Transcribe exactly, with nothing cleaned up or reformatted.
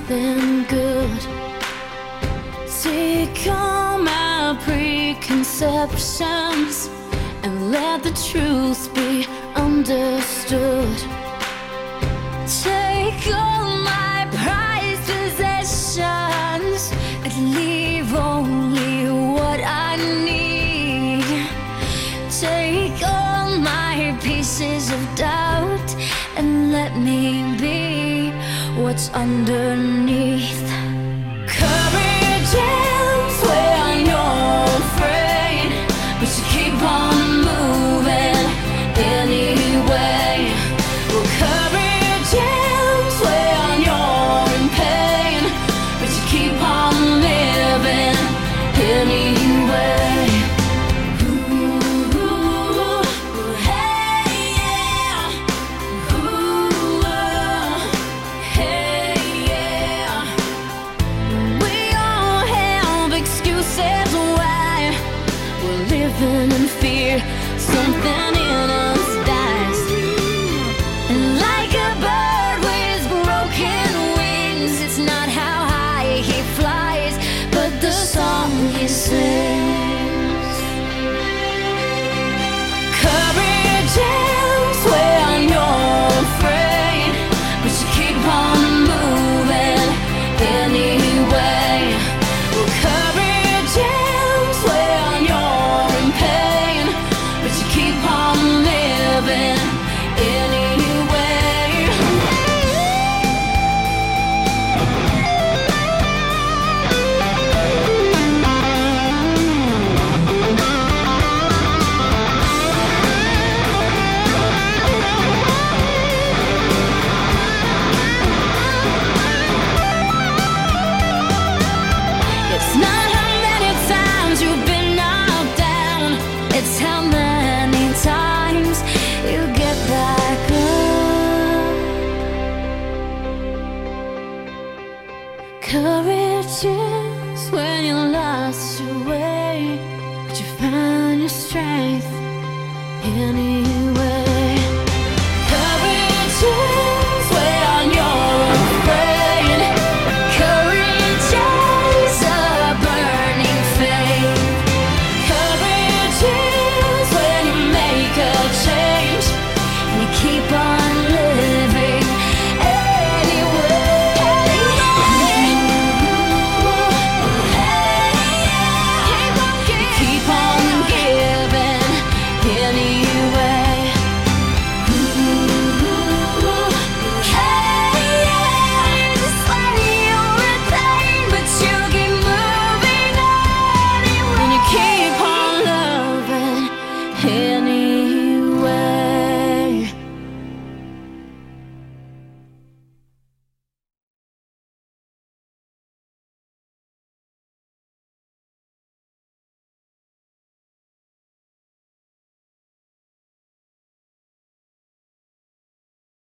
something good. Take all my preconceptions and let the truth be understood. Take all my prized possessions and leave only what I need. Take all my pieces of doubt and let me be what's underneath. Courage is when you're afraid, but you keep on moving anyway. Well, courage is when you're in pain, but you keep on living anyway. Living in fear, something in us dies. And like a bird with broken wings, it's not how high he flies, but the song he sings. Courage is when you're afraid, but you keep on moving anyway. Well, courage is when you're in pain, but you keep on living anyway. It's not how many times you've been knocked down, it's how many times you get back up. Courage is when you lost your way, but you found your strength anyway.